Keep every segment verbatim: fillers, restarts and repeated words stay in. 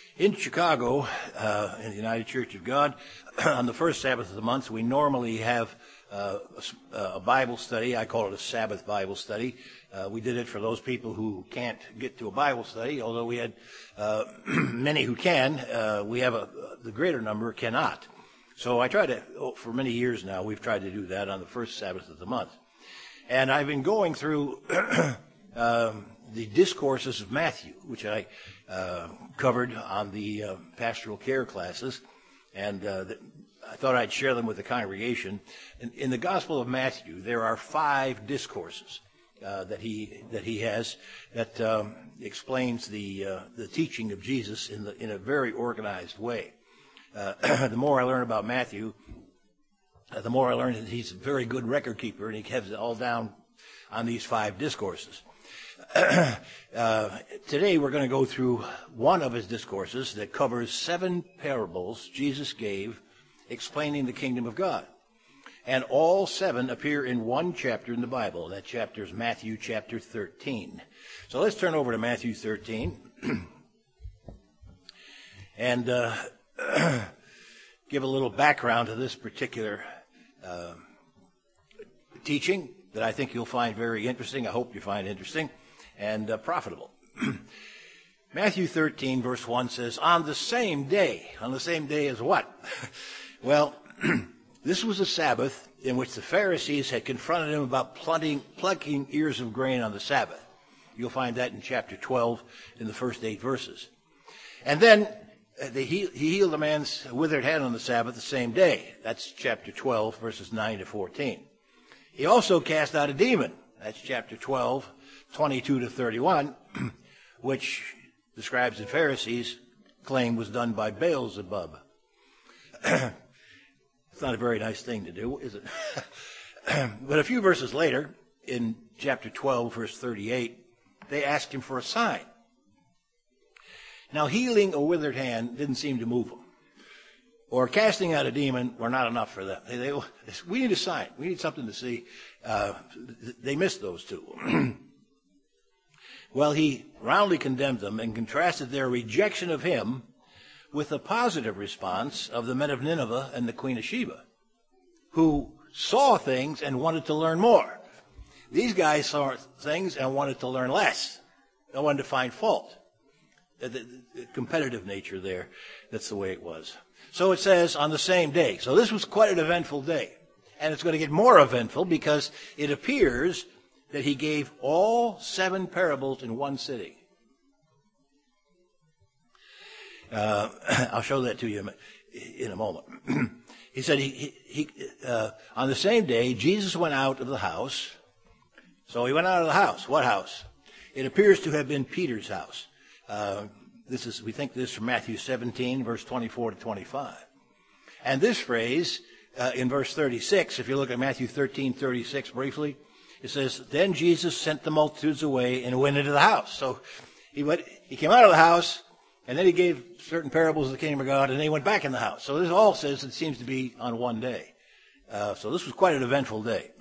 In Chicago, uh, in the United Church of God, on the first Sabbath of the month, we normally have uh, a, a Bible study. I call it a Sabbath Bible study. Uh, we did it for those people who can't get to a Bible study, although we had uh, many who can. Uh, we have a, the greater number cannot. So I try to, oh, for many years now, we've tried to do that on the first Sabbath of the month. And I've been going through um, the discourses of Matthew, which I uh, covered on the uh, pastoral care classes, and uh, the, I thought I'd share them with the congregation. In, in the Gospel of Matthew, there are five discourses uh, that he that he has that um, explains the uh, the teaching of Jesus in the in a very organized way. Uh, the more I learn about Matthew, uh, the more I learn that he's a very good record keeper, and he has it all down on these five discourses. uh, today we're going to go through one of his discourses that covers seven parables Jesus gave explaining the kingdom of God. And all seven appear in one chapter in the Bible. That chapter is Matthew chapter thirteen. So let's turn over to Matthew thirteen and uh, give a little background to this particular uh, teaching that I think you'll find very interesting. I hope you find interesting and uh, profitable. Matthew thirteen, verse one says, on the same day. On the same day as what? Well, this was a Sabbath in which the Pharisees had confronted him about plucking, plucking ears of grain on the Sabbath. You'll find that in chapter twelve in the first eight verses. And then uh, they, he, he healed a man's withered hand on the Sabbath the same day. That's chapter twelve, verses nine to fourteen. He also cast out a demon. That's chapter twelve, twenty-two to thirty-one, which describes the Pharisees' claim was done by Beelzebub. It's not a very nice thing to do, is it? But a few verses later, in chapter twelve, verse thirty-eight, they asked him for a sign. Now, healing a withered hand didn't seem to move them. Or casting out a demon were not enough for them. They, they, we need a sign. We need something to see. Uh, they missed those two. Well, he roundly condemned them and contrasted their rejection of him with the positive response of the men of Nineveh and the Queen of Sheba, who saw things and wanted to learn more. These guys saw things and wanted to learn less. They wanted to find fault. The, the, the competitive nature there, that's the way it was. So it says on the same day. So this was quite an eventful day. And it's going to get more eventful because it appears that he gave all seven parables in one sitting. Uh, I'll show that to you in a moment. He said he, he, he uh, on the same day, Jesus went out of the house. So he went out of the house. What house? It appears to have been Peter's house. Uh, this is, we think this from Matthew seventeen, verse twenty-four to twenty-five. And this phrase, uh, in verse thirty-six, if you look at Matthew thirteen, thirty-six briefly, it says, then Jesus sent the multitudes away and went into the house. So he went, he came out of the house, and then he gave certain parables of the kingdom of God, and then he went back in the house. So this all says it seems to be on one day. Uh, so this was quite an eventful day.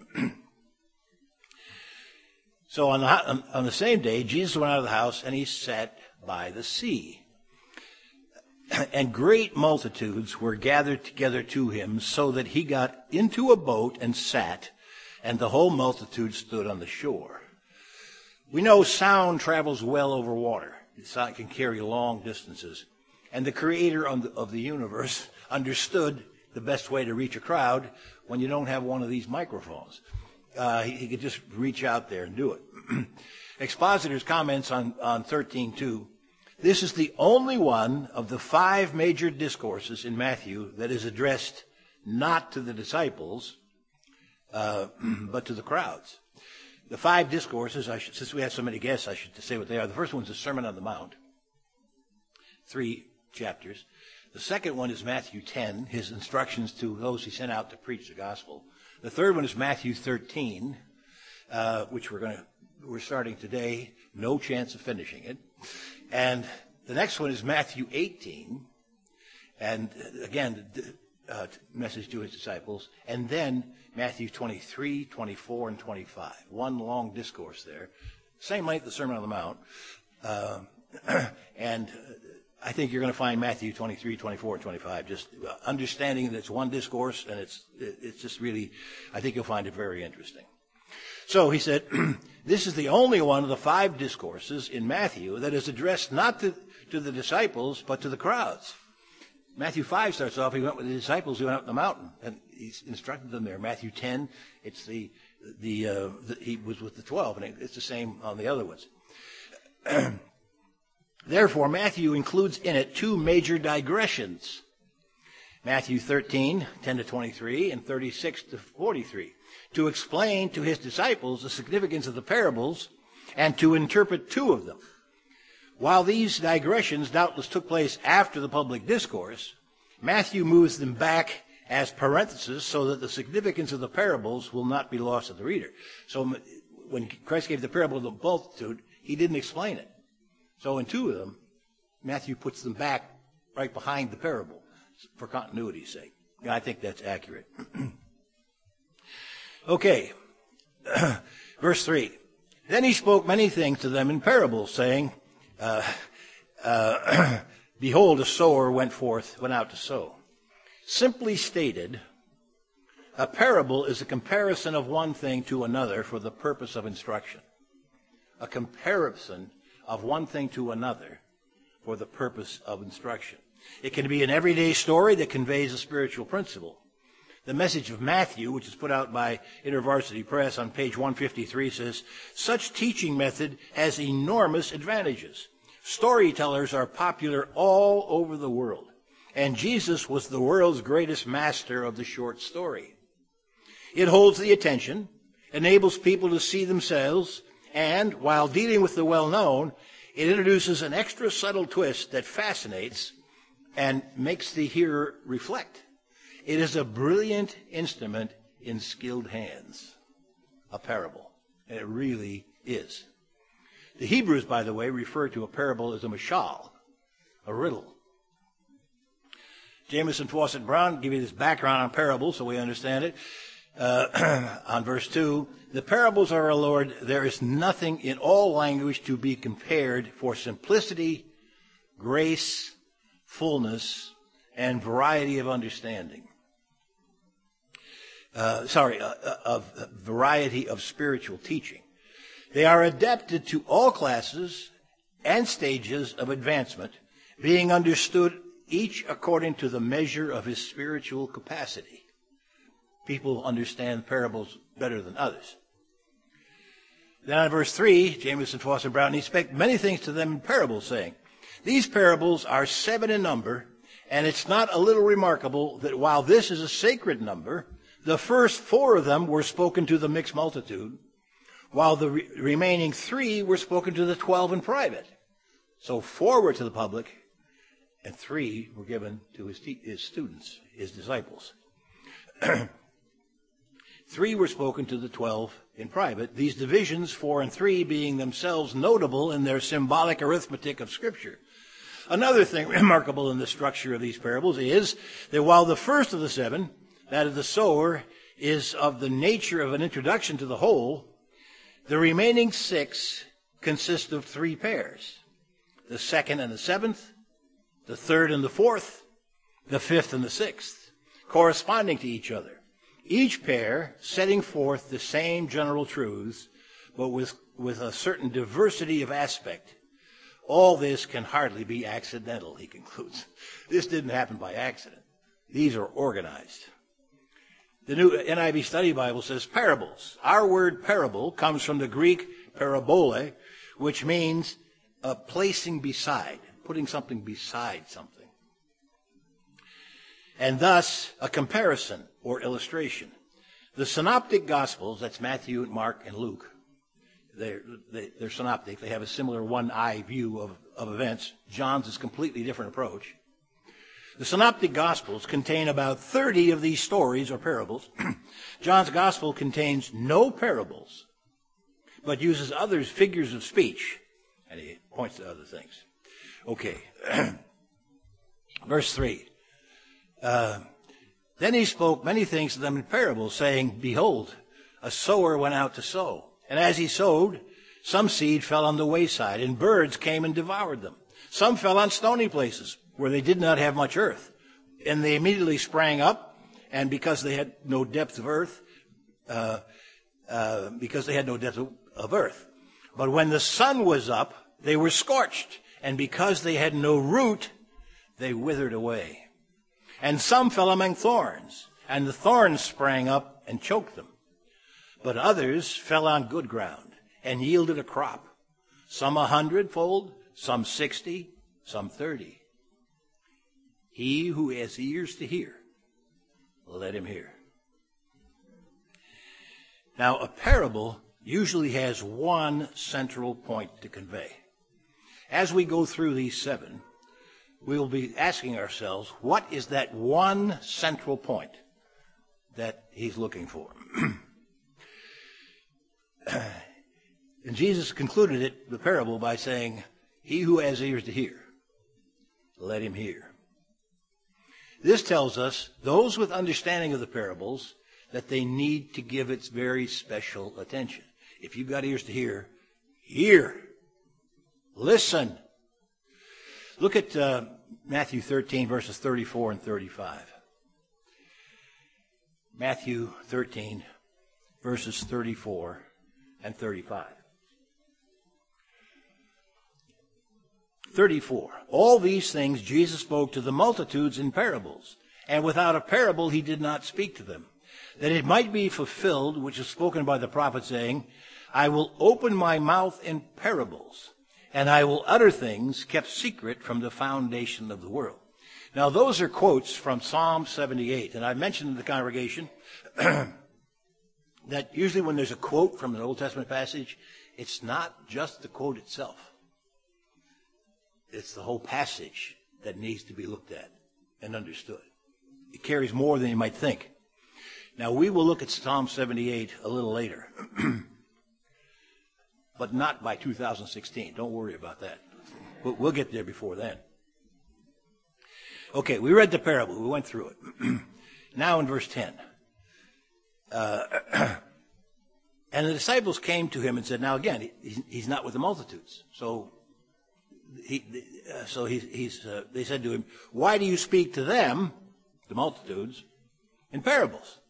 So on the, on the same day, Jesus went out of the house, and he sat by the sea. And great multitudes were gathered together to him, so that he got into a boat and sat, and the whole multitude stood on the shore. We know sound travels well over water. It can carry long distances. And the creator of the universe understood the best way to reach a crowd when you don't have one of these microphones. Uh, he, he could just reach out there and do it. Expositor's comments on, on thirteen two. This is the only one of the five major discourses in Matthew that is addressed not to the disciples, uh, but to the crowds. The five discourses, I should, since we have so many guests, I should say what they are. The first one is the Sermon on the Mount, three chapters. The second one is Matthew ten, his instructions to those he sent out to preach the gospel. The third one is Matthew thirteen, uh, which we're going to we're starting today. No chance of finishing it. And the next one is Matthew eighteen, and again, the uh, message to his disciples. And then Matthew twenty-three, twenty-four, and twenty-five. One long discourse there. Same length, the Sermon on the Mount. Uh, and I think you're going to find Matthew twenty-three, twenty-four, and twenty-five, just understanding that it's one discourse, and it's it's just really, I think you'll find it very interesting. So he said, this is the only one of the five discourses in Matthew that is addressed not to, to the disciples, but to the crowds. Matthew five starts off, he went with the disciples who went out on the mountain, and he instructed them there. Matthew ten, it's the, the, uh, the he was with the twelve, and it's the same on the other ones. Therefore, Matthew includes in it two major digressions. Matthew thirteen, ten to twenty-three, and thirty-six to forty-three, to explain to his disciples the significance of the parables and to interpret two of them. While these digressions doubtless took place after the public discourse, Matthew moves them back as parentheses so that the significance of the parables will not be lost to the reader. So when Christ gave the parable of the multitude, he didn't explain it. So in two of them, Matthew puts them back right behind the parable for continuity's sake. And I think that's accurate. Okay, verse three. Then he spoke many things to them in parables, saying, uh, uh, behold, a sower went forth, went out to sow. Simply stated, a parable is a comparison of one thing to another for the purpose of instruction. A comparison of one thing to another for the purpose of instruction. It can be an everyday story that conveys a spiritual principle. The Message of Matthew, which is put out by InterVarsity Press on page one fifty-three, says, such teaching method has enormous advantages. Storytellers are popular all over the world, and Jesus was the world's greatest master of the short story. It holds the attention, enables people to see themselves, and, while dealing with the well-known, it introduces an extra subtle twist that fascinates and makes the hearer reflect. It is a brilliant instrument in skilled hands, a parable. And it really is. The Hebrews, by the way, refer to a parable as a mashal, a riddle. Jameson Fawcett Brown give you this background on parables so we understand it. Uh, on verse two, the parables are our Lord. There is nothing in all language to be compared for simplicity, grace, fullness, and variety of understanding. Uh, sorry, uh, of uh, variety of spiritual teaching. They are adapted to all classes and stages of advancement, being understood each according to the measure of his spiritual capacity. People understand parables better than others. Then in verse three, Jameson Fawcett Brown, he spake many things to them in parables, saying, these parables are seven in number, and it's not a little remarkable that while this is a sacred number, the first four of them were spoken to the mixed multitude, while the re- remaining three were spoken to the twelve in private. So four were to the public, and three were given to his, te- his students, his disciples. Three were spoken to the twelve in private, these divisions, four and three, being themselves notable in their symbolic arithmetic of Scripture. Another thing remarkable in the structure of these parables is that while the first of the seven, that of the sower, is of the nature of an introduction to the whole, the remaining six consist of three pairs. The second and the seventh, the third and the fourth, the fifth and the sixth, corresponding to each other. Each pair setting forth the same general truths, but with, with a certain diversity of aspect. All this can hardly be accidental, he concludes. This didn't happen by accident. These are organized. The new N I V Study Bible says parables. Our word parable comes from the Greek parabole, which means uh, placing beside, putting something beside something. And thus a comparison or illustration. The synoptic gospels, that's Matthew, Mark, and Luke, they're, they, they're synoptic. They have a similar one-eye view of, of events. John's is a completely different approach. The synoptic gospels contain about thirty of these stories or parables. John's gospel contains no parables, but uses other figures of speech, and he points to other things. Okay. Verse three. Uh, then he spoke many things to them in parables, saying, behold, a sower went out to sow. And as he sowed, some seed fell on the wayside, and birds came and devoured them. Some fell on stony places where they did not have much earth, and they immediately sprang up, and because they had no depth of earth, uh, uh, because they had no depth of, of earth. But when the sun was up, they were scorched, and because they had no root, they withered away. And some fell among thorns, and the thorns sprang up and choked them. But others fell on good ground and yielded a crop, some a hundredfold, some sixty, some thirty. He who has ears to hear, let him hear. Now, a parable usually has one central point to convey. As we go through these seven, we will be asking ourselves, what is that one central point that he's looking for? And Jesus concluded it, the parable, by saying, he who has ears to hear, let him hear. This tells us, those with understanding of the parables, that they need to give it very special attention. If you've got ears to hear, hear. Listen. Look at uh, Matthew thirteen, verses thirty-four and thirty-five. Matthew thirteen, verses thirty-four and thirty-five. thirty-four. All these things Jesus spoke to the multitudes in parables, and without a parable he did not speak to them, that it might be fulfilled, which is spoken by the prophet, saying, I will open my mouth in parables, and I will utter things kept secret from the foundation of the world. Now, those are quotes from Psalm seventy-eight, and I mentioned in the congregation that usually when there's a quote from an Old Testament passage, it's not just the quote itself. It's the whole passage that needs to be looked at and understood. It carries more than you might think. Now, we will look at Psalm seventy-eight a little later, but not by two thousand sixteen. Don't worry about that. We'll get there before then. Okay, we read the parable. We went through it. Now in verse ten. Uh, and the disciples came to him and said, now again, he's, he's not with the multitudes. So he, uh, so he, he's, uh, they said to him, why do you speak to them, the multitudes, in parables?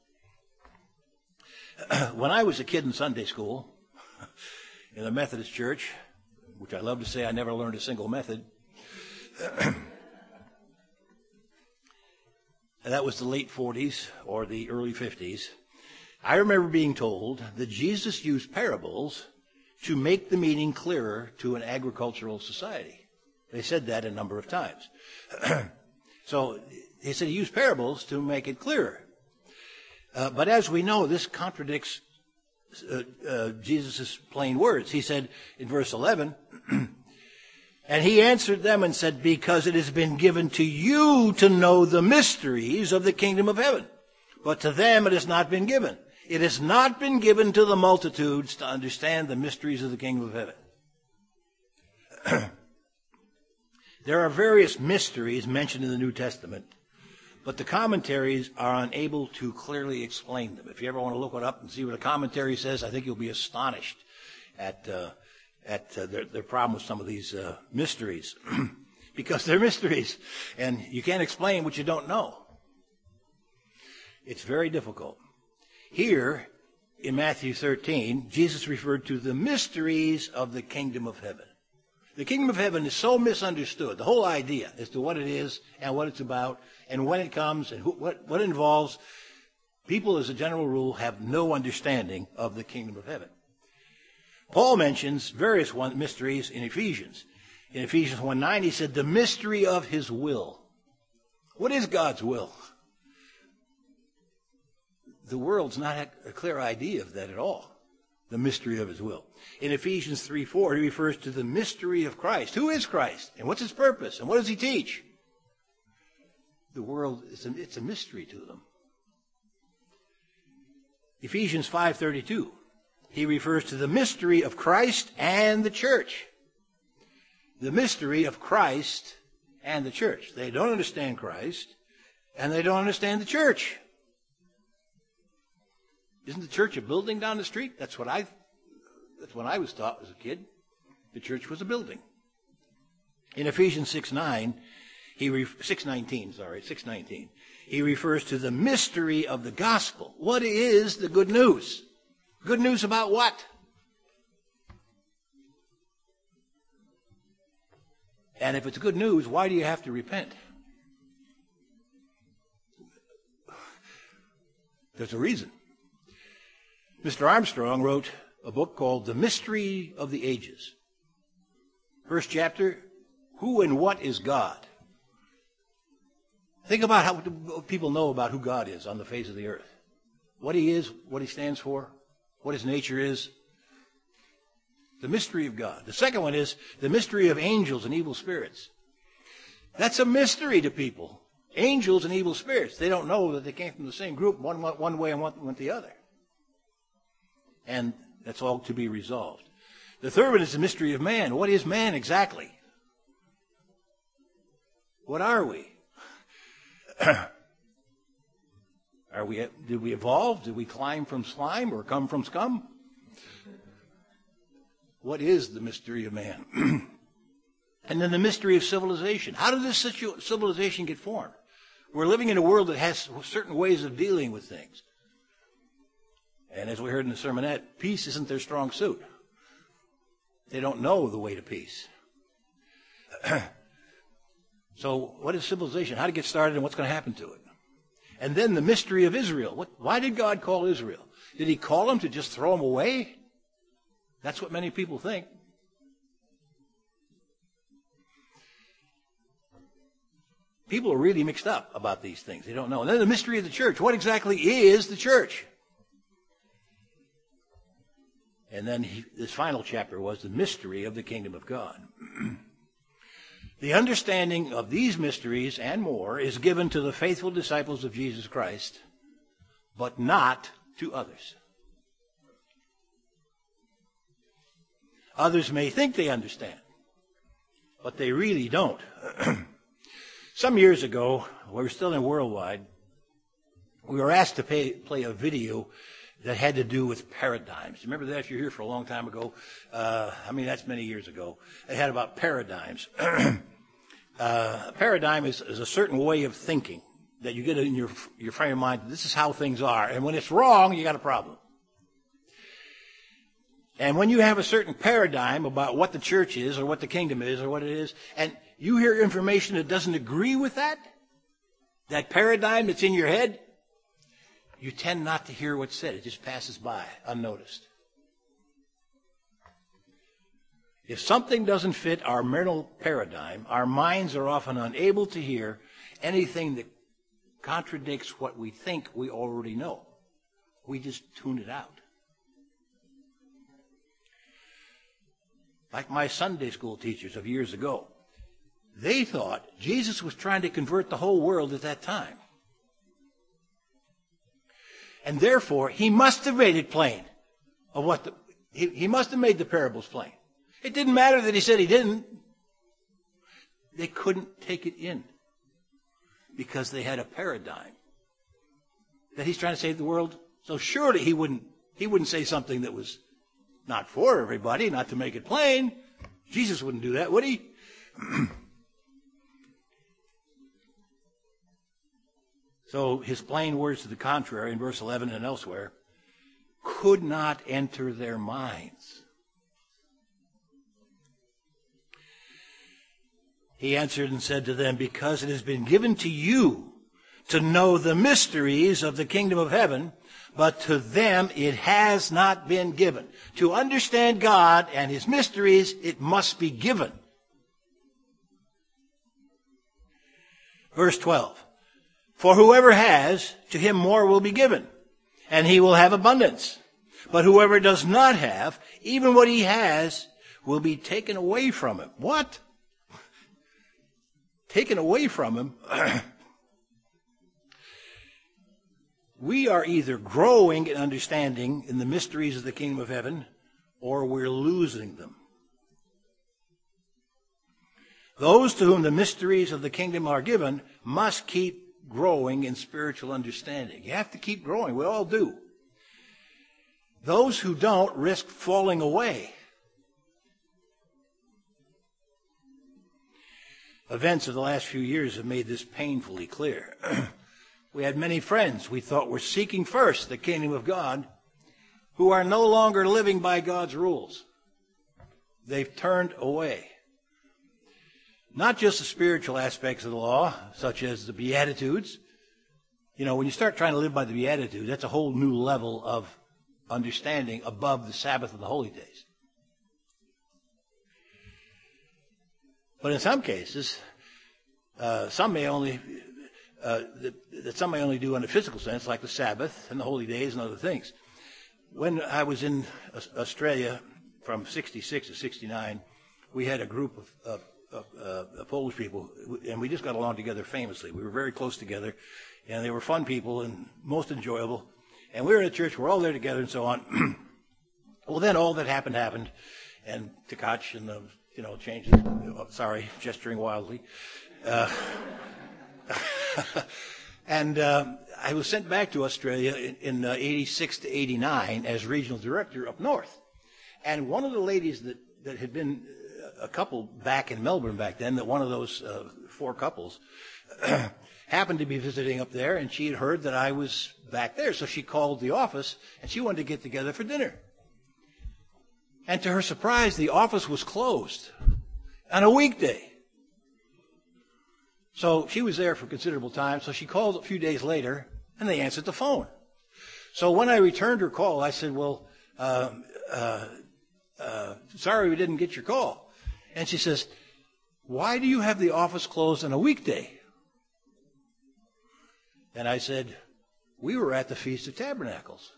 When I was a kid in Sunday school, in the Methodist church, which I love to say I never learned a single method, and that was the late forties or the early fifties, I remember being told that Jesus used parables to make the meaning clearer to an agricultural society. They said that a number of times. So he said he used parables to make it clearer. Uh, but as we know, this contradicts uh, uh, Jesus' plain words. He said in verse eleven, and he answered them and said, because it has been given to you to know the mysteries of the kingdom of heaven. But to them it has not been given. It has not been given to the multitudes to understand the mysteries of the kingdom of heaven. There are various mysteries mentioned in the New Testament, but the commentaries are unable to clearly explain them. If you ever want to look it up and see what a commentary says, I think you'll be astonished at uh, at uh, their, their problem with some of these uh, mysteries. Because they're mysteries, and you can't explain what you don't know. It's very difficult. Here, in Matthew thirteen, Jesus referred to the mysteries of the kingdom of heaven. The kingdom of heaven is so misunderstood, the whole idea as to what it is and what it's about and when it comes and who, what, what it involves. People, as a general rule, have no understanding of the kingdom of heaven. Paul mentions various one, mysteries in Ephesians. In Ephesians one nine, he said, the mystery of his will. What is God's will? The world's not a clear idea of that at all, the mystery of his will. In Ephesians three four, he refers to the mystery of Christ. Who is Christ? And what's his purpose? And what does he teach? The world, it's a, it's a mystery to them. Ephesians five thirty-two, he refers to the mystery of Christ and the church. The mystery of Christ and the church. They don't understand Christ, and they don't understand the church. Isn't the church a building down the street? That's what I, that's what I was taught as a kid. The church was a building. In Ephesians six nine, he re- six nineteen, sorry, six nineteen, he refers to the mystery of the gospel. What is the good news? Good news about what? And if it's good news, why do you have to repent? There's a reason. Mister Armstrong wrote a book called The Mystery of the Ages. First chapter, Who and What is God? Think about how people know about who God is on the face of the earth. What he is, what he stands for, what his nature is. The mystery of God. The second one is the mystery of angels and evil spirits. That's a mystery to people. Angels and evil spirits. They don't know that they came from the same group. One went one way and one went the other. And that's all to be resolved. The third one is the mystery of man. What is man exactly? What are we? Are we? Did we evolve? Did we climb from slime or come from scum? What is the mystery of man? And then the mystery of civilization. How did this situ- civilization get formed? We're living in a world that has certain ways of dealing with things. And as we heard in the sermonette, peace isn't their strong suit. They don't know the way to peace. So what is civilization? How to get started and what's going to happen to it? And then the mystery of Israel. What, why did God call Israel? Did he call them to just throw them away? That's what many people think. People are really mixed up about these things. They don't know. And then the mystery of the church. What exactly is the church? And then he, this final chapter was the mystery of the kingdom of God. The understanding of these mysteries and more is given to the faithful disciples of Jesus Christ, but not to others. Others may think they understand, but they really don't. Some years ago, we were still in Worldwide, we were asked to pay, play a video that had to do with paradigms. Remember that? If you're here for a long time ago, uh, I mean, that's many years ago. It had about paradigms. uh, a paradigm is, is a certain way of thinking that you get in your, your frame of mind. This is how things are. And when it's wrong, you got a problem. And when you have a certain paradigm about what the church is or what the kingdom is or what it is, and you hear information that doesn't agree with that, that paradigm that's in your head, you tend not to hear what's said. It just passes by unnoticed. If something doesn't fit our mental paradigm, our minds are often unable to hear anything that contradicts what we think we already know. We just tune it out. Like my Sunday school teachers of years ago. They thought Jesus was trying to convert the whole world at that time. And therefore, he must have made it plain of what the, he, he must have made the parables plain. It didn't matter that he said he didn't. They couldn't take it in because they had a paradigm that he's trying to save the world. So surely he wouldn't, he wouldn't say something that was not for everybody, not to make it plain. Jesus wouldn't do that, would he? So his plain words to the contrary in verse eleven and elsewhere could not enter their minds. He answered and said to them, because it has been given to you to know the mysteries of the kingdom of heaven, but to them it has not been given. To understand God and his mysteries, it must be given. Verse twelve. For whoever has, to him more will be given, and he will have abundance. But whoever does not have, even what he has, will be taken away from him. What? Taken away from him? We are either growing in understanding in the mysteries of the kingdom of heaven, or we're losing them. Those to whom the mysteries of the kingdom are given must keep growing in spiritual understanding. You have to keep growing. We all do. Those who don't risk falling away. events of the last few years have made this painfully clear. We had many friends we thought were seeking first the kingdom of God who are no longer living by God's rules. They've turned away. Not just the spiritual aspects of the law, such as the Beatitudes. You know, when you start trying to live by the Beatitudes, that's a whole new level of understanding above the Sabbath of the holy days. But in some cases, uh, some may only uh, that, that some may only do in a physical sense, like the Sabbath and the holy days and other things. When I was in Australia from sixty-six to sixty-nine, we had a group of, of, of uh, Polish people, and we just got along together famously. We were very close together, and they were fun people and most enjoyable. And we were in a church, we're all there together and so on. Well, then all that happened happened, and Tkach and the, you know, changes, oh, sorry, gesturing wildly. Uh, and uh, I was sent back to Australia in, in uh, eighty-six to eighty-nine as regional director up north. And one of the ladies that, that had been a couple back in Melbourne back then, that one of those uh, four couples happened to be visiting up there, and she had heard that I was back there. So she called the office, and she wanted to get together for dinner. And to her surprise, the office was closed on a weekday. So she was there for considerable time, so she called a few days later, and they answered the phone. So when I returned her call, I said, well, uh, uh, uh, sorry we didn't get your call. And she says, why do you have the office closed on a weekday? And I said, we were at the Feast of Tabernacles.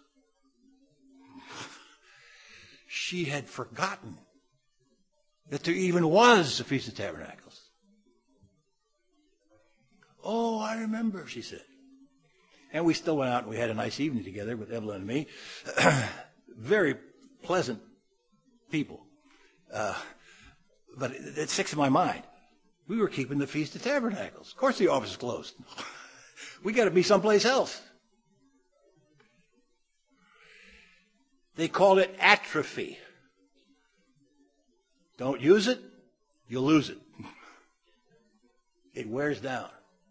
She had forgotten that there even was a Feast of Tabernacles. Oh, I remember, she said. And we still went out and we had a nice evening together with Evelyn and me. Very pleasant people. Uh, but it, it sticks in my mind. We were keeping the Feast of Tabernacles. Of course the office is closed. We got to be someplace else. They call it atrophy. Don't use it, you'll lose it. It wears down.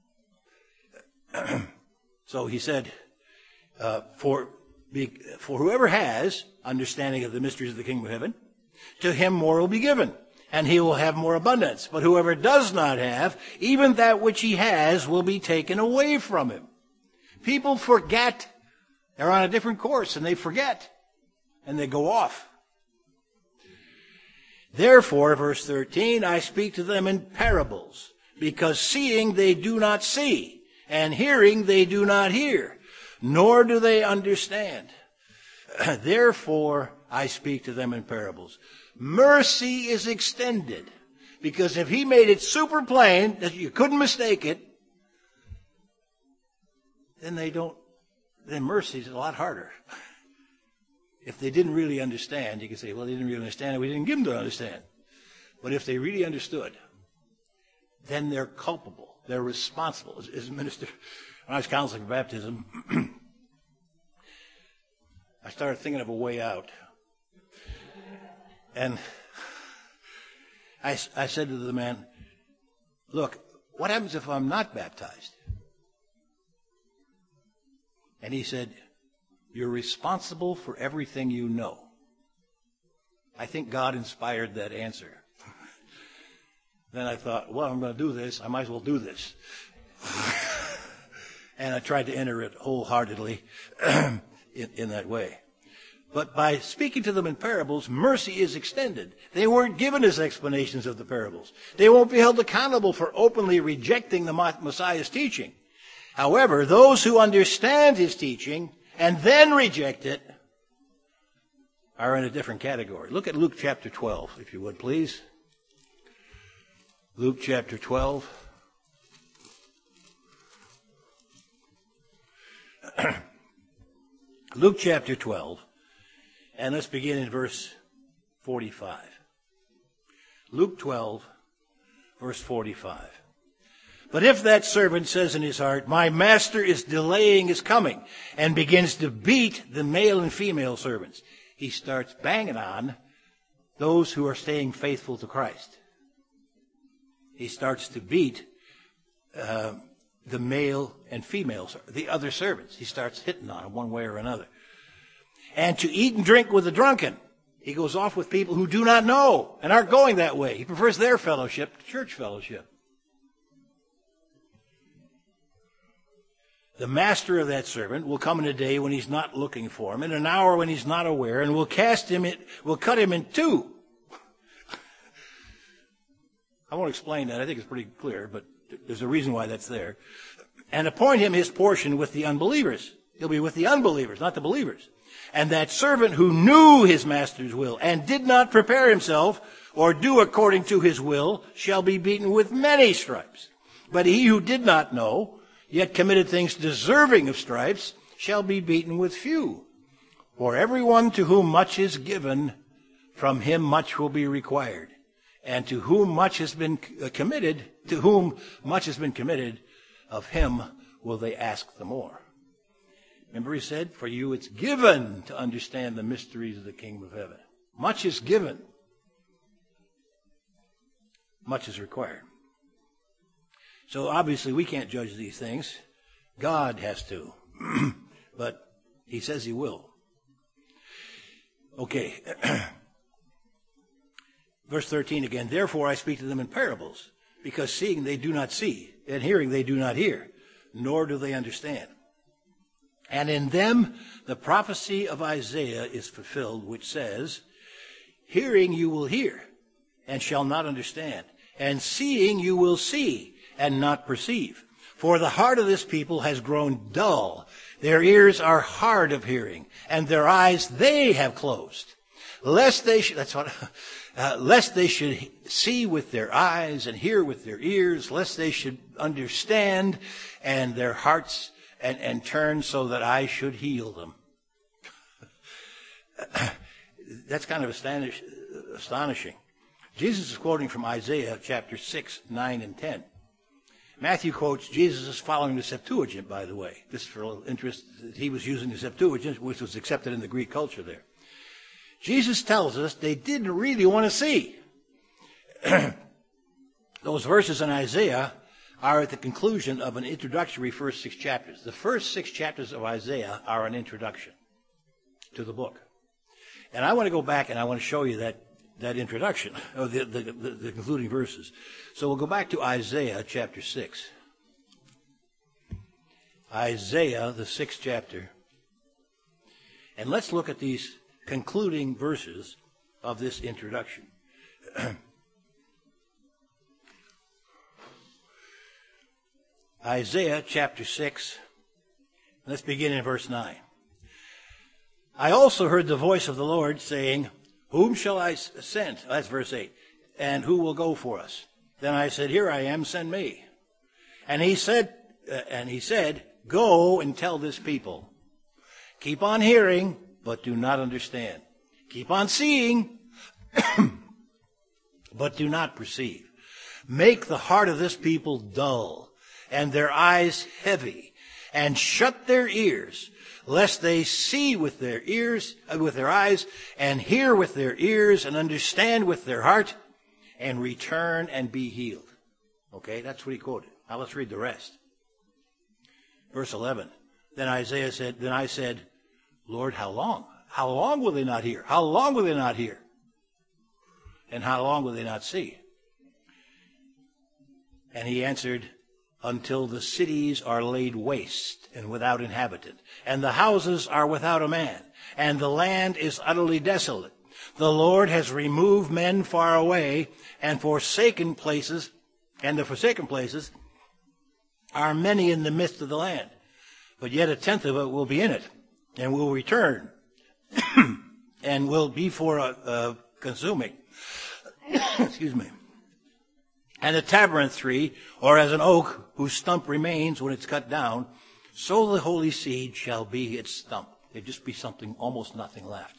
So he said, uh, for, be, for whoever has understanding of the mysteries of the kingdom of heaven, to him more will be given, and he will have more abundance. But whoever does not have, even that which he has will be taken away from him. People forget. They're on a different course, and they forget, and they go off. Therefore, verse thirteen, I speak to them in parables, because seeing they do not see, and hearing they do not hear, nor do they understand. Therefore, I speak to them in parables. Mercy is extended, because if he made it super plain that you couldn't mistake it, then they don't, then mercy is a lot harder. If they didn't really understand, you could say, well, they didn't really understand it, we didn't give them to understand. But if they really understood, then they're culpable. They're responsible. As, as a minister, when I was counseling for baptism, I started thinking of a way out. And I, I said to the man, look, what happens if I'm not baptized? And he said, you're responsible for everything you know. I think God inspired that answer. Then I thought, well, I'm going to do this. I might as well do this. And I tried to enter it wholeheartedly in, in that way. But by speaking to them in parables, mercy is extended. They weren't given as explanations of the parables. They won't be held accountable for openly rejecting the Messiah's teaching. However, those who understand his teaching and then reject it are in a different category. Look at Luke chapter twelve, if you would, please. Luke chapter twelve. Luke chapter twelve. And let's begin in verse forty-five. Luke twelve, verse forty-five. But if that servant says in his heart, my master is delaying his coming, and begins to beat the male and female servants, he starts banging on those who are staying faithful to Christ. he starts to beat uh, the male and females, the other servants. He starts hitting on them one way or another. And to eat and drink with the drunken. He goes off with people who do not know and aren't going that way. He prefers their fellowship to church fellowship. The master of that servant will come in a day when he's not looking for him, in an hour when he's not aware, and will cast him in, will cut him in two. I won't explain that. I think it's pretty clear, but there's a reason why that's there. And appoint him his portion with the unbelievers. He'll be with the unbelievers, not the believers. And that servant who knew his master's will and did not prepare himself or do according to his will shall be beaten with many stripes. But he who did not know, yet committed things deserving of stripes, shall be beaten with few. For everyone to whom much is given, from him much will be required. And to whom much has been committed, to whom much has been committed, of him will they ask the more. Remember he said, for you it's given to understand the mysteries of the kingdom of heaven. Much is given. Much is required. So obviously we can't judge these things. God has to. But he says he will. Okay. Verse thirteen again. Therefore I speak to them in parables, because seeing they do not see, and hearing they do not hear, nor do they understand. And in them the prophecy of Isaiah is fulfilled, which says, hearing you will hear, and shall not understand, and seeing you will see, and not perceive. For the heart of this people has grown dull. Their ears are hard of hearing, and their eyes they have closed. Lest they should, that's what, uh, lest they should see with their eyes and hear with their ears, lest they should understand, and their hearts and, and turn so that I should heal them. That's kind of astonish, astonishing. Jesus is quoting from Isaiah chapter six, nine, and ten. Matthew quotes, Jesus is following the Septuagint, by the way. This is for a little interest. He was using the Septuagint, which was accepted in the Greek culture there. Jesus tells us they didn't really want to see. Those verses in Isaiah are at the conclusion of an introductory first six chapters. The first six chapters of Isaiah are an introduction to the book. And I want to go back and I want to show you that, that introduction, or the, the, the, the concluding verses. So we'll go back to Isaiah chapter six. Isaiah, the sixth chapter. And let's look at these concluding verses of this introduction. Isaiah chapter six. Let's begin in verse nine. I also heard the voice of the Lord saying, whom shall I send? That's verse eight. And who will go for us? Then I said, here I am, send me. And he said, uh, and he said, go and tell this people, keep on hearing, but do not understand. Keep on seeing, but do not perceive. Make the heart of this people dull, and their eyes heavy, and shut their ears, lest they see with their ears, uh, with their eyes, and hear with their ears, and understand with their heart, and return and be healed. Okay, that's what he quoted. Now let's read the rest. Verse eleven. Then Isaiah said, then I said, Lord, how long? How long will they not hear? How long will they not hear? And how long will they not see? And he answered, until the cities are laid waste and without inhabitant, and the houses are without a man, and the land is utterly desolate. The Lord has removed men far away, and forsaken places, and the forsaken places are many in the midst of the land. But yet a tenth of it will be in it, and will return, and will be for a, a consuming. Excuse me. And the tabernacle tree, or as an oak whose stump remains when it's cut down, so the holy seed shall be its stump. There'd just be something, almost nothing left.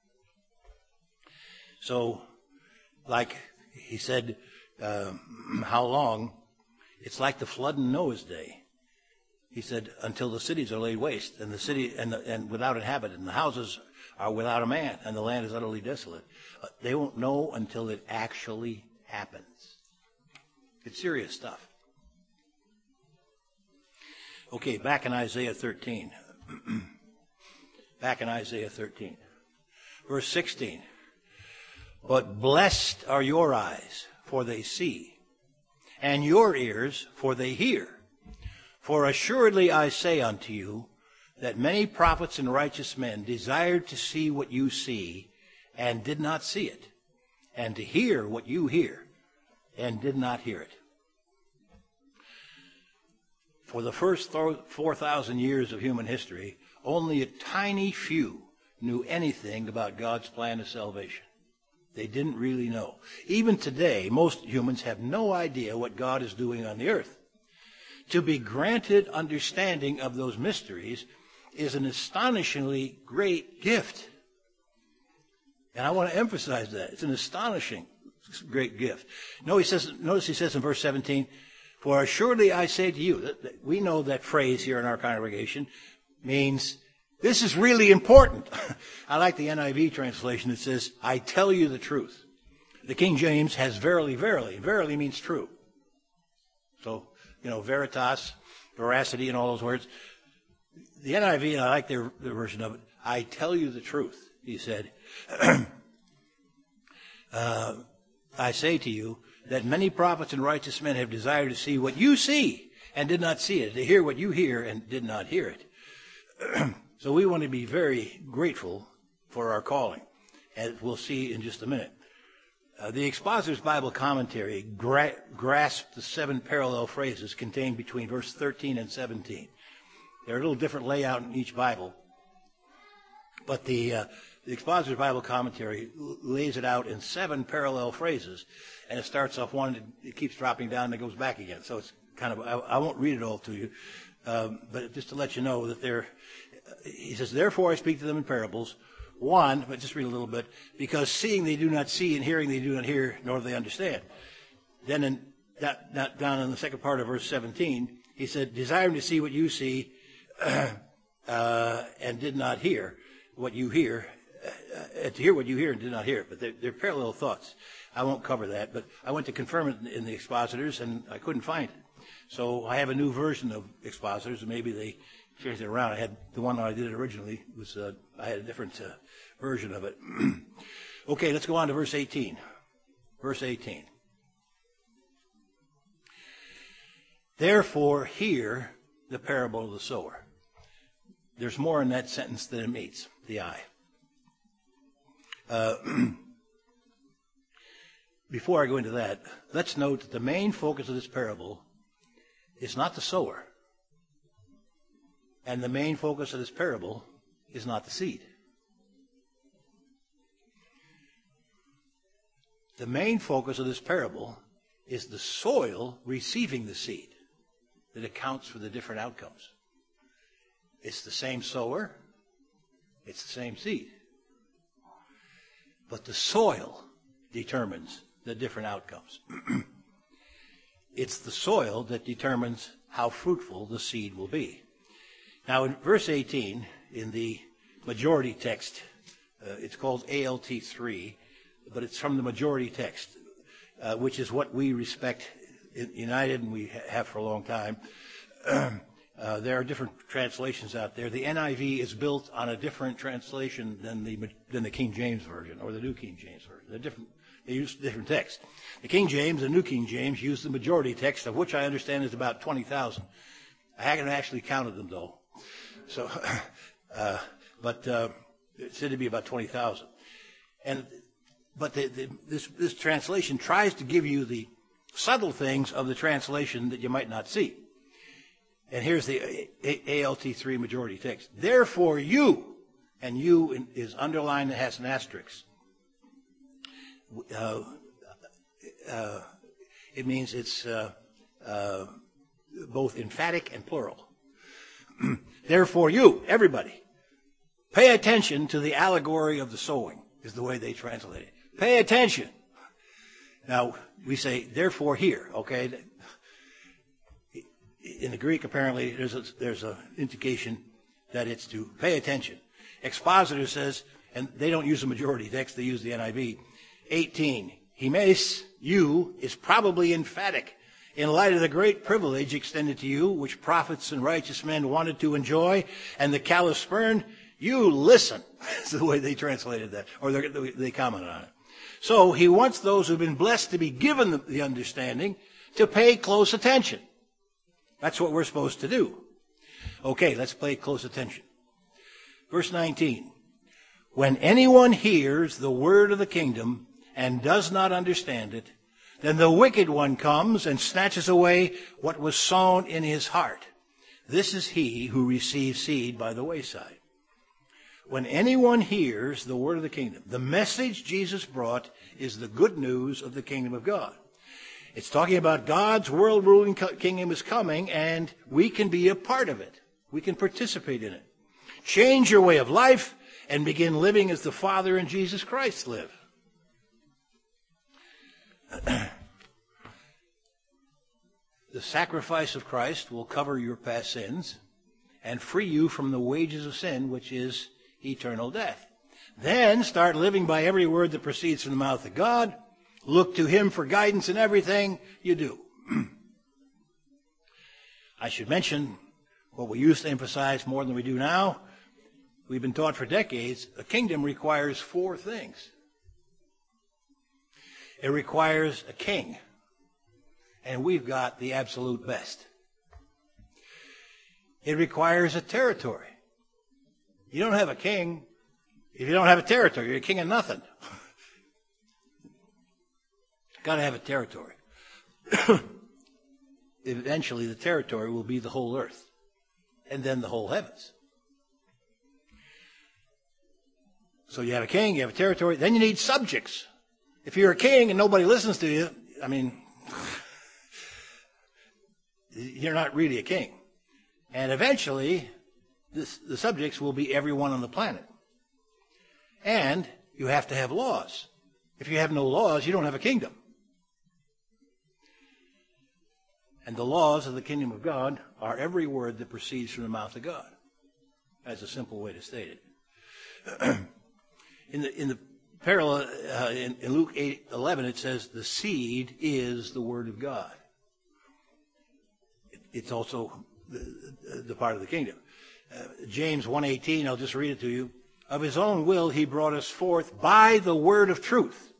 So, like he said, um, how long? It's like the flood in Noah's day. He said, until the cities are laid waste, and the city and, the, and without inhabitant, and the houses are without a man, and the land is utterly desolate. Uh, they won't know until it actually happens. It's serious stuff. Okay, back in Isaiah thirteen. Back in Isaiah thirteen. Verse sixteen. But blessed are your eyes, for they see, and your ears, for they hear. For assuredly I say unto you, that many prophets and righteous men desired to see what you see, and did not see it, and to hear what you hear, and did not hear it. For the first four thousand years of human history, only a tiny few knew anything about God's plan of salvation. They didn't really know. Even today, most humans have no idea what God is doing on the earth. To be granted understanding of those mysteries is an astonishingly great gift. And I want to emphasize that. It's an astonishing great gift. No, he says, notice he says in verse seventeen, for assuredly I say to you, that, that we know that phrase here in our congregation means this is really important. I like the N I V translation that says, I tell you the truth. The King James has verily, verily. Verily means true. So, you know, veritas, veracity, and all those words. The N I V, and I like their, their version of it, I tell you the truth, he said. uh, I say to you that many prophets and righteous men have desired to see what you see and did not see it, to hear what you hear and did not hear it. So we want to be very grateful for our calling, as we'll see in just a minute. Uh, the Expositor's Bible Commentary gra- grasped the seven parallel phrases contained between verse thirteen and seventeen. They're a little different layout in each Bible, but the, uh, the Expositor's Bible Commentary lays it out in seven parallel phrases, and it starts off one, and it keeps dropping down, and it goes back again. So it's kind of, I, I won't read it all to you, um, but just to let you know that they're, he says, therefore I speak to them in parables. One, but just read a little bit, because seeing they do not see, and hearing they do not hear, nor do they understand. Then in, that, that, down in the second part of verse seventeen, he said, desiring to see what you see, uh, and did not hear what you hear, uh, to hear what you hear and did not hear. But they're, they're parallel thoughts. I won't cover that, but I went to confirm it in the Expositors, and I couldn't find it. So I have a new version of Expositors, and maybe they changed it around. I had the one that I did originally was uh, I had a different uh, version of it. Okay, let's go on to verse eighteen. Verse eighteen. Therefore, hear the parable of the sower. There's more in that sentence than it meets the eye. Uh, before I go into that, let's note that the main focus of this parable is not the sower. And the main focus of this parable is not the seed. The main focus of this parable is the soil receiving the seed that accounts for the different outcomes. It's the same sower. It's the same seed. But the soil determines the different outcomes. It's the soil that determines how fruitful the seed will be. Now, in verse eighteen, in the majority text, uh, it's called A L T three, but it's from the majority text, uh, which is what we respect in United, and we ha- have for a long time. Uh, there are different translations out there. The N I V is built on a different translation than the than the King James Version or the New King James Version. They're different. They use different text. The King James, the New King James, use the majority text, of which I understand is about twenty thousand. I haven't actually counted them, though. So, uh, but uh, it said to be about twenty thousand. And but the, the, this this translation tries to give you the subtle things of the translation that you might not see. And here's the A L T three majority text. Therefore you, and you is underlined and has an asterisk. Uh, uh, it means it's uh, uh, both emphatic and plural. Therefore you, everybody, pay attention to the allegory of the sowing, is the way they translate it. Pay attention. Now, we say, therefore here, okay? In the Greek, apparently, there's a, there's an indication that it's to pay attention. Expositor says, and they don't use the majority text, they use the N I V, eighteen, himes, you, is probably emphatic. In light of the great privilege extended to you, which prophets and righteous men wanted to enjoy, and the callous spurned, you listen. That's the way they translated that, or they, they commented on it. So he wants those who've been blessed to be given the, the understanding to pay close attention. That's what we're supposed to do. Okay, let's pay close attention. Verse nineteen. When anyone hears the word of the kingdom and does not understand it, then the wicked one comes and snatches away what was sown in his heart. This is he who receives seed by the wayside. When anyone hears the word of the kingdom, the message Jesus brought is the good news of the kingdom of God. It's talking about God's world-ruling kingdom is coming, and we can be a part of it. We can participate in it. Change your way of life and begin living as the Father and Jesus Christ live. The sacrifice of Christ will cover your past sins and free you from the wages of sin, which is eternal death. Then start living by every word that proceeds from the mouth of God. Look to him for guidance in everything you do. I should mention what we used to emphasize more than we do now. We've been taught for decades, a kingdom requires four things. It requires a king, and we've got the absolute best. It requires a territory. You don't have a king if you don't have a territory. You're a king of nothing. Got to have a territory. Eventually, the territory will be the whole earth, and then the whole heavens. So you have a king, you have a territory, then you need subjects. If you're a king and nobody listens to you, I mean, you're not really a king. And eventually, this, the subjects will be everyone on the planet. And you have to have laws. If you have no laws, you don't have a kingdom. And the laws of the kingdom of God are every word that proceeds from the mouth of God. That's a simple way to state it. in the in the parallel uh, in, in Luke eight eleven, it says the seed is the word of God. It, it's also the, the part of the kingdom. Uh, James one eighteen, I'll just read it to you. Of his own will he brought us forth by the word of truth,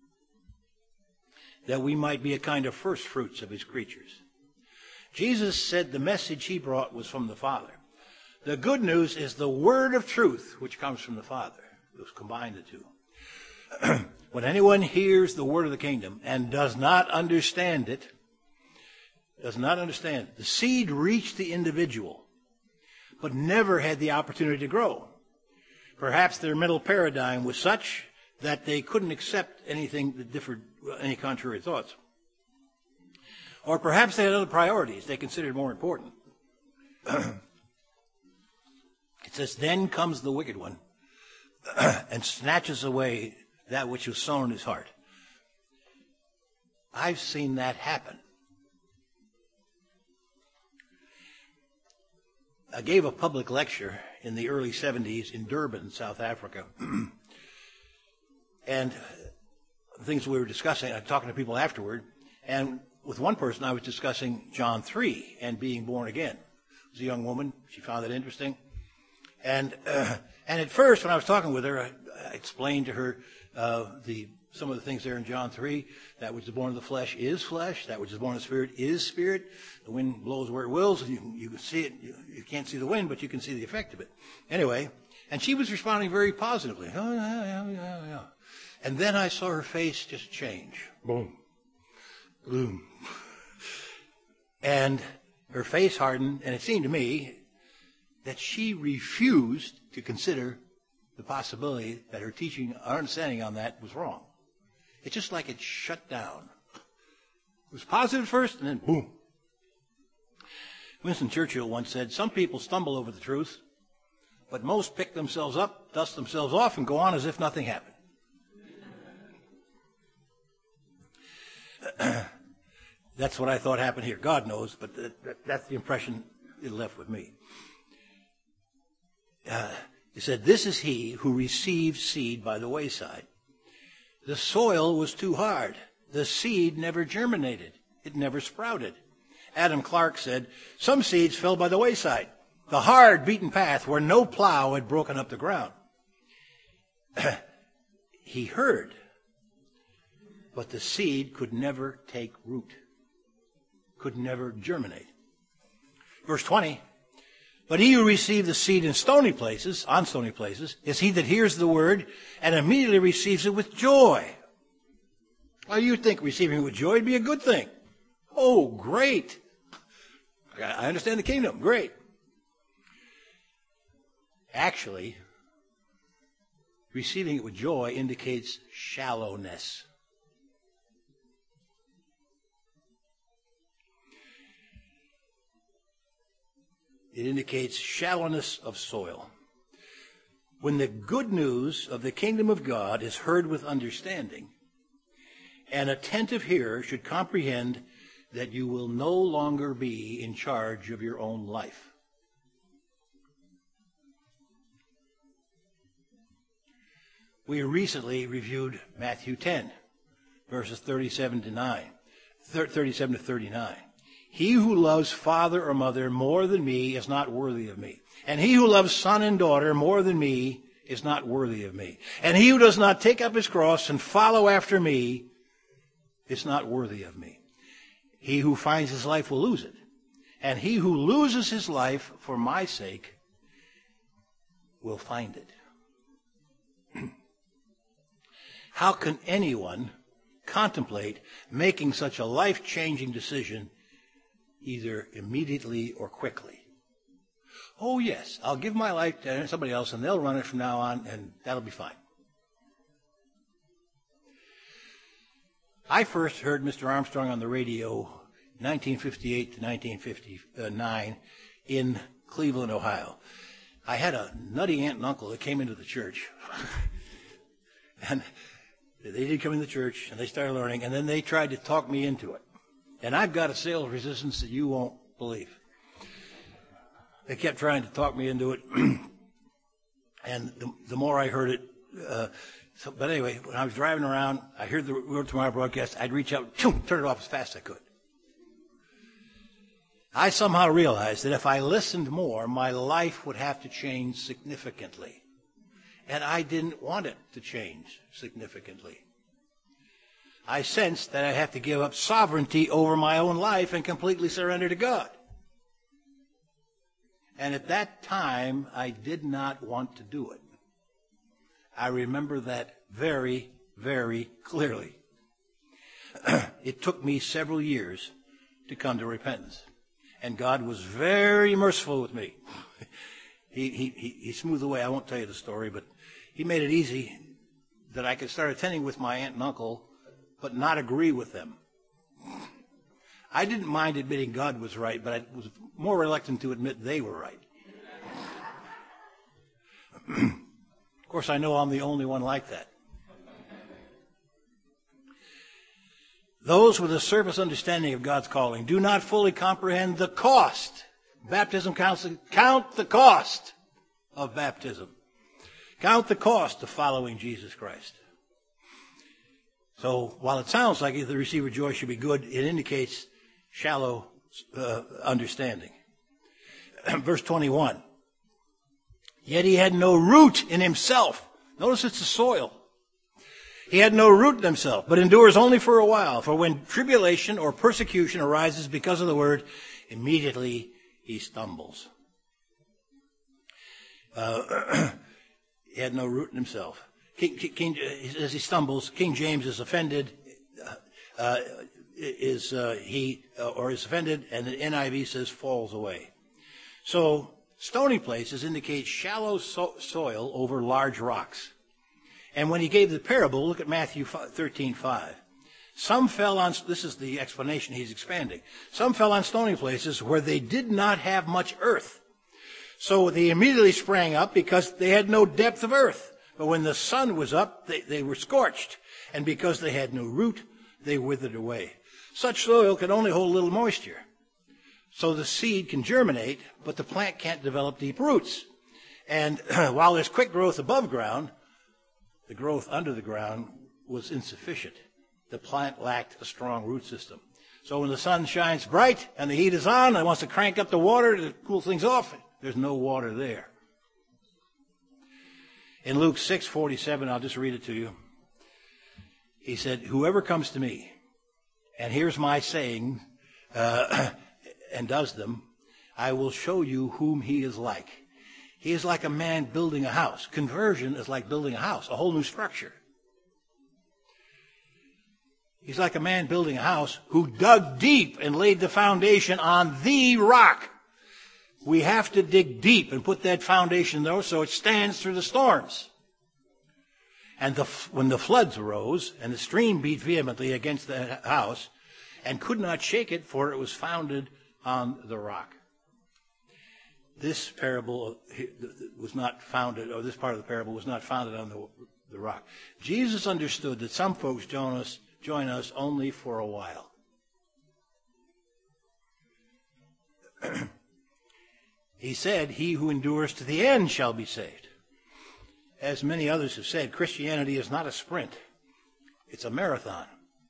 that we might be a kind of first fruits of his creatures. Jesus said the message he brought was from the Father. The good news is the word of truth, which comes from the Father. It was combined the two. When anyone hears the word of the kingdom and does not understand it, does not understand it, the seed reached the individual, but never had the opportunity to grow. Perhaps their mental paradigm was such that they couldn't accept anything that differed, any contrary thoughts. Or perhaps they had other priorities they considered more important. It says, then comes the wicked one and snatches away that which was sown in his heart. I've seen that happen. I gave a public lecture in the early seventies in Durban, South Africa. And things we were discussing, I'm talking to people afterward, and with one person I was discussing John three and being born again. It was a young woman. She found it interesting. And uh, and at first, when I was talking with her, I, I explained to her uh, the some of the things there in John three. That which is born of the flesh is flesh. That which is born of the spirit is spirit. The wind blows where it wills. And you, you can see it. You, you can't see the wind, but you can see the effect of it. Anyway, and she was responding very positively. Oh, yeah, yeah, yeah, yeah. And then I saw her face just change. Boom. Boom. And her face hardened, and it seemed to me that she refused to consider the possibility that her teaching, our understanding on that was wrong. It's just like it shut down. It was positive first, and then boom. Winston Churchill once said, some people stumble over the truth, but most pick themselves up, dust themselves off, and go on as if nothing happened. That's what I thought happened here. God knows, but that, that, that's the impression it left with me. Uh, he said, this is he who received seed by the wayside. The soil was too hard. The seed never germinated. It never sprouted. Adam Clark said, some seeds fell by the wayside, the hard, beaten path where no plow had broken up the ground. He heard, but the seed could never take root, could never germinate. Verse twenty, but he who received the seed in stony places, on stony places, is he that hears the word and immediately receives it with joy. Well, you'd think receiving it with joy would be a good thing. Oh, great. I understand the kingdom. Great. Actually, receiving it with joy indicates shallowness. It indicates shallowness of soil. When the good news of the kingdom of God is heard with understanding, an attentive hearer should comprehend that you will no longer be in charge of your own life. We recently reviewed Matthew ten, verses thirty-seven to nine, thirty-seven to thirty-nine. He who loves father or mother more than me is not worthy of me. And he who loves son and daughter more than me is not worthy of me. And he who does not take up his cross and follow after me is not worthy of me. He who finds his life will lose it. And he who loses his life for my sake will find it. How can anyone contemplate making such a life-changing decision either immediately or quickly? Oh, yes, I'll give my life to somebody else and they'll run it from now on and that'll be fine. I first heard Mister Armstrong on the radio nineteen fifty-eight to nineteen fifty-nine in Cleveland, Ohio. I had a nutty aunt and uncle that came into the church. And they did come into the church, and they started learning, and then they tried to talk me into it. And I've got a sales resistance that you won't believe. They kept trying to talk me into it, and the, the more I heard it, uh, so, but anyway, when I was driving around, I heard the World Tomorrow broadcast, I'd reach out, choom, turn it off as fast as I could. I somehow realized that if I listened more, my life would have to change significantly. And I didn't want it to change significantly. I sensed that I have to give up sovereignty over my own life and completely surrender to God. And at that time, I did not want to do it. I remember that very, very clearly. It took me several years to come to repentance. And God was very merciful with me. he, he, he, he smoothed the way. I won't tell you the story, but he made it easy that I could start attending with my aunt and uncle, but not agree with them. I didn't mind admitting God was right, but I was more reluctant to admit they were right. Of course, I know I'm the only one like that. Those with a surface understanding of God's calling do not fully comprehend the cost. Baptism counts, count the cost of baptism. Count the cost of following Jesus Christ. So while it sounds like if the receiver joy should be good, it indicates shallow uh, understanding. Verse twenty-one. Yet he had no root in himself. Notice it's the soil. He had no root in himself, but endures only for a while. For when tribulation or persecution arises because of the word, immediately he stumbles. Uh, he had no root in himself. King, King, as he stumbles, King James is offended, uh, is uh, he uh, or is offended, and the N I V says falls away. So stony places indicate shallow so- soil over large rocks. And when he gave the parable, look at Matthew thirteen five. Some fell on, this is the explanation he's expanding. Some fell on stony places where they did not have much earth. So they immediately sprang up because they had no depth of earth. But when the sun was up, they, they were scorched. And because they had no root, they withered away. Such soil can only hold a little moisture. So the seed can germinate, but the plant can't develop deep roots. And while there's quick growth above ground, the growth under the ground was insufficient. The plant lacked a strong root system. So when the sun shines bright and the heat is on and wants to crank up the water to cool things off, there's no water there. In Luke six forty-seven, I'll just read it to you. He said, whoever comes to me and hears my saying uh, and does them, I will show you whom he is like. He is like a man building a house. Conversion is like building a house, a whole new structure. He's like a man building a house who dug deep and laid the foundation on the rock. We have to dig deep and put that foundation there so it stands through the storms. And the, when the floods arose and the stream beat vehemently against the house and could not shake it, for it was founded on the rock. This parable was not founded, or this part of the parable was not founded on the, the rock. Jesus understood that some folks join us, join us only for a while. He said, he who endures to the end shall be saved. As many others have said, Christianity is not a sprint. It's a marathon.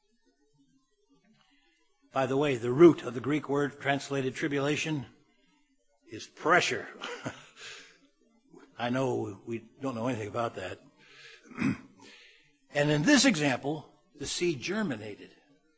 By the way, the root of the Greek word translated tribulation is pressure. I know we don't know anything about that. And in this example, the seed germinated.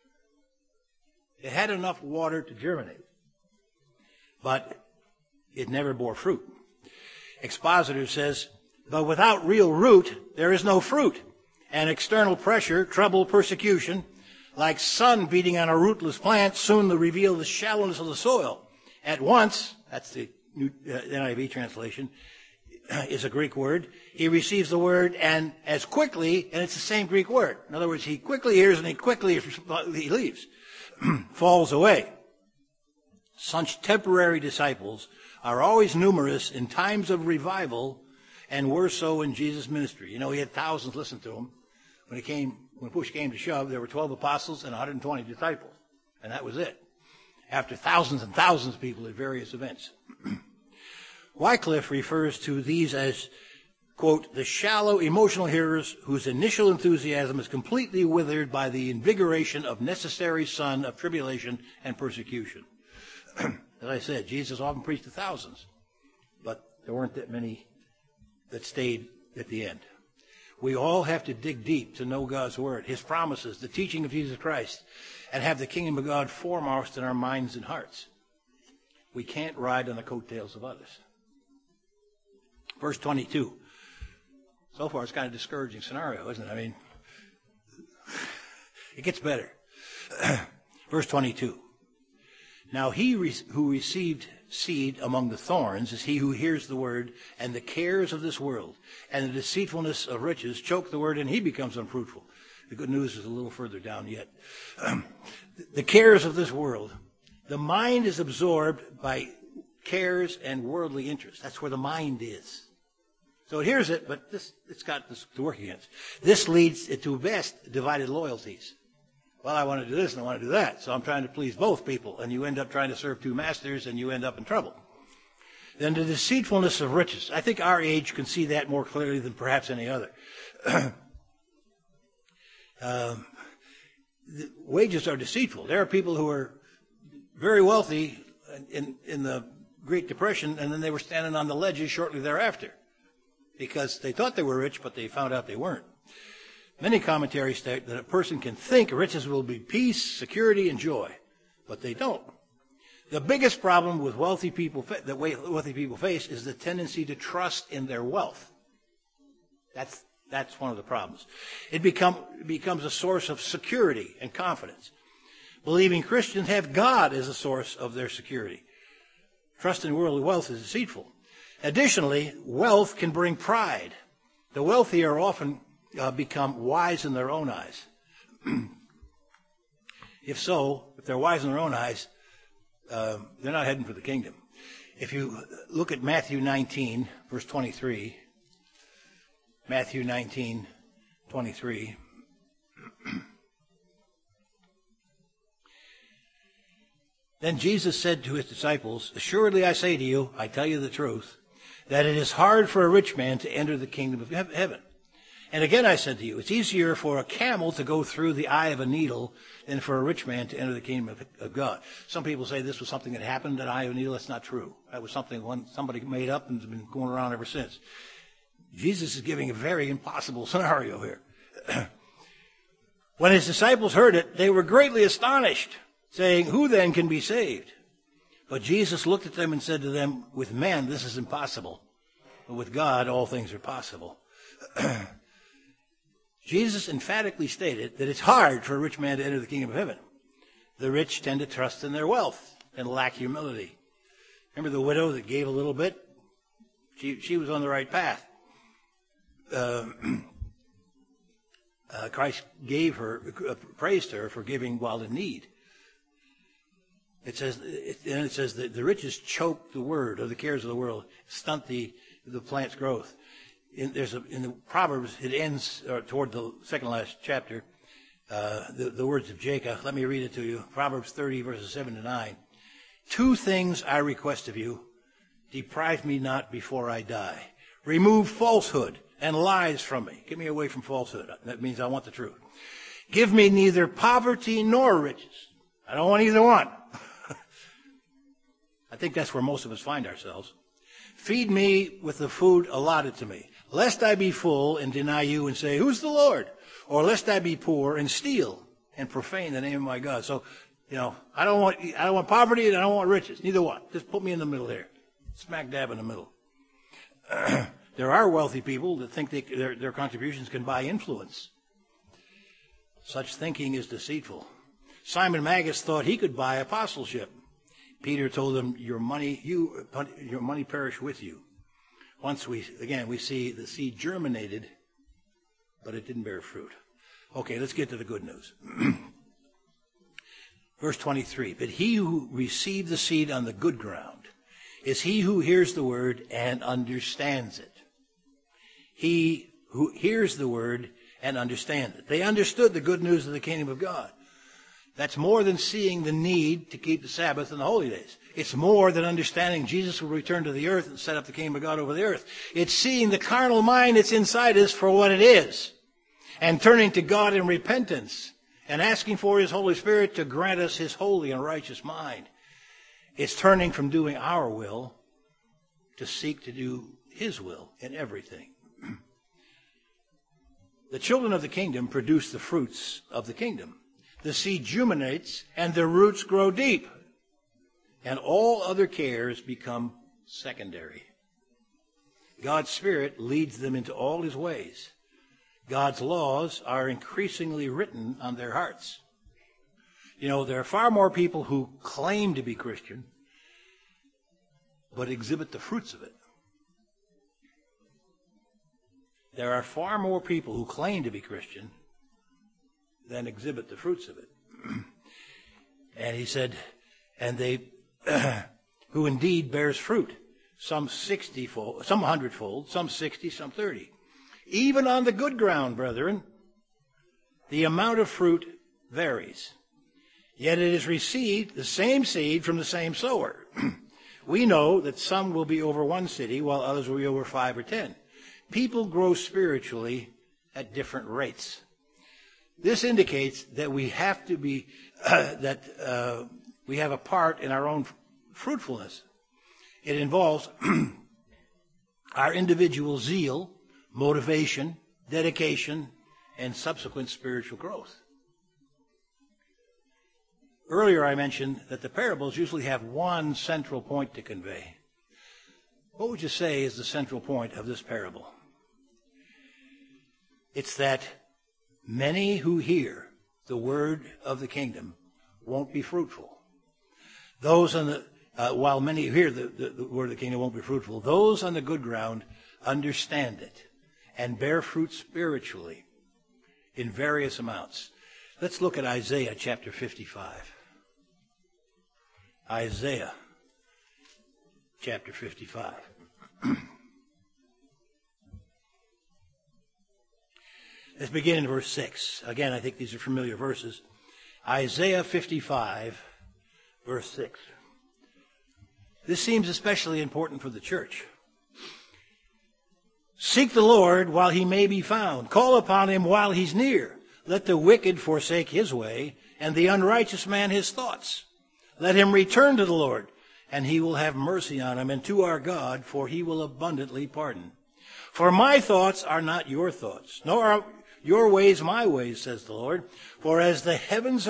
It had enough water to germinate, but it never bore fruit. Expositor says, but without real root, there is no fruit. And external pressure, trouble, persecution, like sun beating on a rootless plant, soon will reveal the shallowness of the soil. At once, that's the new uh, N I V translation, is a Greek word. He receives the word and as quickly, and it's the same Greek word. In other words, he quickly hears and he quickly he leaves, falls away. Such temporary disciples are always numerous in times of revival and were so in Jesus' ministry. You know, he had thousands listen to him. When he came, when push came to shove, there were twelve apostles and one hundred twenty disciples, and that was it. After thousands and thousands of people at various events. Wycliffe refers to these as, quote, the shallow emotional hearers whose initial enthusiasm is completely withered by the invigoration of necessary sun of tribulation and persecution. As I said, Jesus often preached to thousands, but there weren't that many that stayed at the end. We all have to dig deep to know God's word, his promises, the teaching of Jesus Christ, and have the kingdom of God foremost in our minds and hearts. We can't ride on the coattails of others. Verse twenty-two. So far, it's kind of a discouraging scenario, isn't it? I mean, it gets better. Verse twenty-two. Now he re- who received seed among the thorns is he who hears the word, and the cares of this world and the deceitfulness of riches choke the word, and he becomes unfruitful. The good news is a little further down yet. Um, the cares of this world. The mind is absorbed by cares and worldly interests. That's where the mind is. So it hears it, but this, it's got this to work against. This leads it to best divided loyalties. Well, I want to do this and I want to do that, so I'm trying to please both people, and you end up trying to serve two masters, and you end up in trouble. Then the deceitfulness of riches. I think our age can see that more clearly than perhaps any other. um, the wages are deceitful. There are people who are very wealthy in, in the Great Depression, and then they were standing on the ledges shortly thereafter because they thought they were rich, but they found out they weren't. Many commentaries state that a person can think riches will be peace, security, and joy, but they don't. The biggest problem with wealthy people that wealthy people face is the tendency to trust in their wealth. That's that's one of the problems. It become it becomes a source of security and confidence. Believing Christians have God as a source of their security. Trust in worldly wealth is deceitful. Additionally, wealth can bring pride. The wealthy are often Uh, become wise in their own eyes. If so, if they're wise in their own eyes, uh, they're not heading for the kingdom. If you look at Matthew nineteen, verse twenty-three, Matthew nineteen, twenty-three, then Jesus said to his disciples, assuredly I say to you, I tell you the truth, that it is hard for a rich man to enter the kingdom of heaven. And again I said to you, it's easier for a camel to go through the eye of a needle than for a rich man to enter the kingdom of, of God. Some people say this was something that happened, an eye of a needle. That's not true. That was something one, somebody made up and has been going around ever since. Jesus is giving a very impossible scenario here. When his disciples heard it, they were greatly astonished, saying, who then can be saved? But Jesus looked at them and said to them, with men this is impossible, but with God all things are possible. Jesus emphatically stated that it's hard for a rich man to enter the kingdom of heaven. The rich tend to trust in their wealth and lack humility. Remember the widow that gave a little bit? She, she was on the right path. Uh, uh, Christ gave her, uh, praised her for giving while in need. It says, it, and it says that the riches choke the word, or the cares of the world, stunt the, the plant's growth. In, there's a, in the Proverbs, it ends uh, toward the second last chapter, uh, the, the words of Jacob. Let me read it to you. Proverbs thirty, verses seven to nine. Two things I request of you. Deprive me not before I die. Remove falsehood and lies from me. Get me away from falsehood. That means I want the truth. Give me neither poverty nor riches. I don't want either one. I think that's where most of us find ourselves. Feed me with the food allotted to me, lest I be full and deny you and say, who's the Lord? Or lest I be poor and steal and profane the name of my God. So, you know, I don't want, I don't want poverty and I don't want riches. Neither one. Just put me in the middle there. Smack dab in the middle. There are wealthy people that think they, their, their contributions can buy influence. Such thinking is deceitful. Simon Magus thought he could buy apostleship. Peter told him, your money, you, your money perish with you. Once we, again, we see the seed germinated, but it didn't bear fruit. Okay, let's get to the good news. Verse twenty-three, but he who received the seed on the good ground is he who hears the word and understands it. He who hears the word and understands it. They understood the good news of the kingdom of God. That's more than seeing the need to keep the Sabbath and the holy days. It's more than understanding Jesus will return to the earth and set up the kingdom of God over the earth. It's seeing the carnal mind that's inside us for what it is and turning to God in repentance and asking for his Holy Spirit to grant us his holy and righteous mind. It's turning from doing our will to seek to do his will in everything. The children of the kingdom produce the fruits of the kingdom. The seed germinates and the roots grow deep, and all other cares become secondary. God's Spirit leads them into all his ways. God's laws are increasingly written on their hearts. You know, there are far more people who claim to be Christian, but exhibit the fruits of it. There are far more people who claim to be Christian than exhibit the fruits of it. And he said, and they, who indeed bears fruit, some sixty-fold, some hundredfold, some sixty, some thirty. Even on the good ground, brethren, the amount of fruit varies. Yet it is received, the same seed from the same sower. We know that some will be over one city, while others will be over five or ten. People grow spiritually at different rates. This indicates that we have to be, uh, that uh, we have a part in our own fruitfulness. It involves our individual zeal, motivation, dedication, and subsequent spiritual growth. Earlier I mentioned that the parables usually have one central point to convey. What would you say is the central point of this parable? It's that many who hear the word of the kingdom won't be fruitful. Those on the, uh, while many who hear the, the, the word of the kingdom won't be fruitful, those on the good ground understand it and bear fruit spiritually in various amounts. Let's look at Isaiah chapter fifty-five. Isaiah chapter fifty-five. Let's begin in verse six. Again, I think these are familiar verses. Isaiah fifty-five, verse six. This seems especially important for the church. Seek the Lord while he may be found. Call upon him while he's near. Let the wicked forsake his way, and the unrighteous man his thoughts. Let him return to the Lord, and he will have mercy on him, and to our God, for he will abundantly pardon. For my thoughts are not your thoughts, nor are your ways my ways, says the Lord. For as the heavens